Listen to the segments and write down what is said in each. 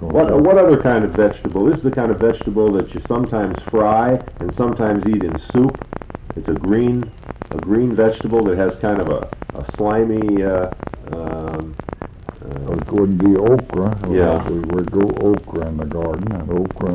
What other kind of vegetable? This is the kind of vegetable that you sometimes fry and sometimes eat in soup. It's a green vegetable that has kind of a slimy. It wouldn't be okra. Yeah. We would grow okra in the garden, and okra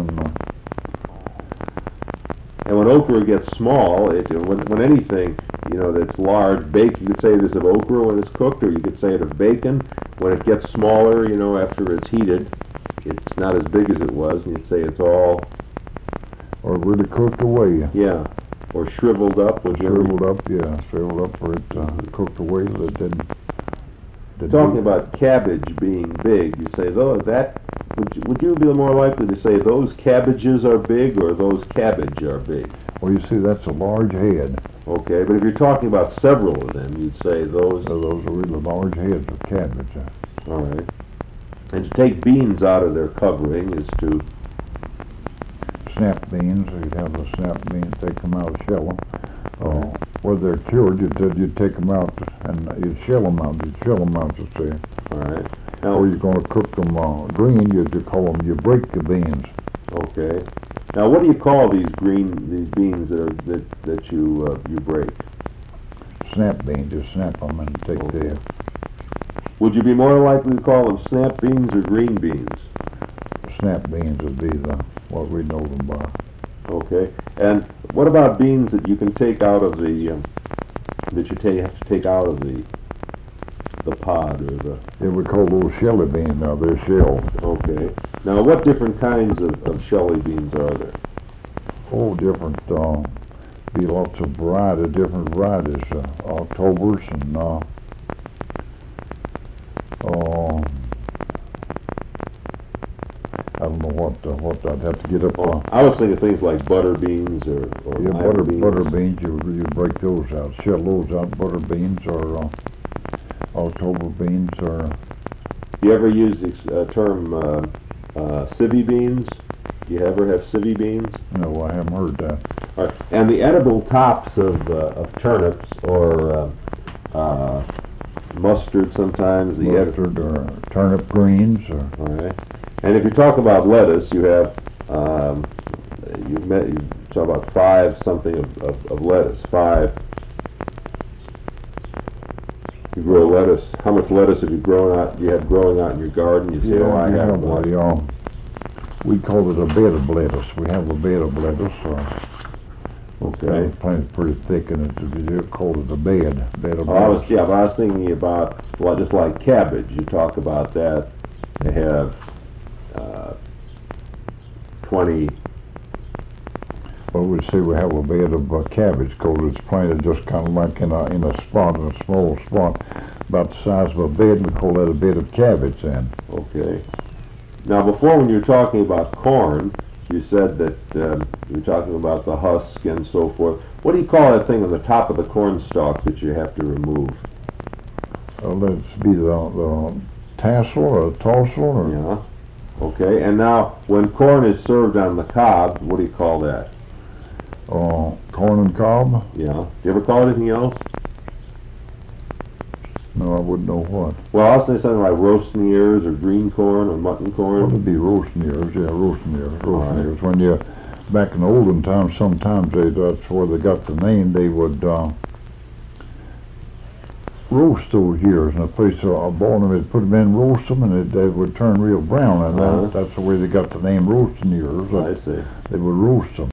and when okra gets small, when anything that's large, you could say this of okra when it's cooked, or you could say it of bacon. When it gets smaller, after it's heated, it's not as big as it was, and you'd say it's all. Or really cooked away. Yeah. Or shriveled up. Shriveled up, or it cooked away that it didn't. Talking about cabbage being big, you say would you be more likely to say those cabbages are big or those cabbage are big? Well, you see, that's a large head. Okay, but if you're talking about several of them, you'd say those. So those are really large heads of cabbage. All right. And to take beans out of their covering is to. Snap beans, you'd have the snap beans, take them out, shell them. Where they're cured, you'd take them out and you'd shell them out, to say. All right. Now, or you're going to cook them green, you break the beans. Okay. Now, what do you call these beans that you break? Snap beans. You snap them and take the. Would you be more likely to call them snap beans or green beans? Snap beans would be what we know them by. Okay. And what about beans that you can take out of the have to take out of the pod or the? Yeah, we call those shelly beans now. They're shells. Okay. Now, what different kinds of shelly beans are there? Oh, different. Be lots of different varieties. Octobers and I don't know what I'd have to get up. I was thinking things like butter beans or butter beans. You break those out, shell those out. Butter beans or October beans or. You ever use the term civvy beans? Do you ever have civvy beans? No, I haven't heard that. All right. And the edible tops of turnips or mustard sometimes. Mustard or turnip greens or. All right. And if you talk about lettuce, you have you talk about 5 something of lettuce. 5. You grow lettuce. How much lettuce have you growing out? Do you have growing out in your garden? You say, I have one. We call it a bed of lettuce. We have a bed of lettuce. Okay. The plant's pretty thick, and you call it a bed of lettuce. But I was thinking about just like cabbage. You talk about that. They have 20. Well, we say we have a bed of cabbage because it's planted just kind of like in a small spot, about the size of a bed. We call that a bed of cabbage then. Okay. Now, before when you were talking about corn, you said that you were talking about the husk and so forth. What do you call that thing on the top of the corn stalk that you have to remove? Let's be the tassel or tassel or. Yeah. Okay. And now, when corn is served on the cob, what do you call that? Corn and cob? Yeah. Do you ever call it anything else? No, I wouldn't know what. Well, I'll say something like roasting ears or green corn or mutton corn. Well, it'd be roasting ears, yeah, roasting ears. When you, back in the olden times, sometimes that's where they got the name. They would roast those ears, and a place boil them, they'd put them in, roast them, and they would turn real brown, and that's the way they got the name roasting ears. I see. They would roast them.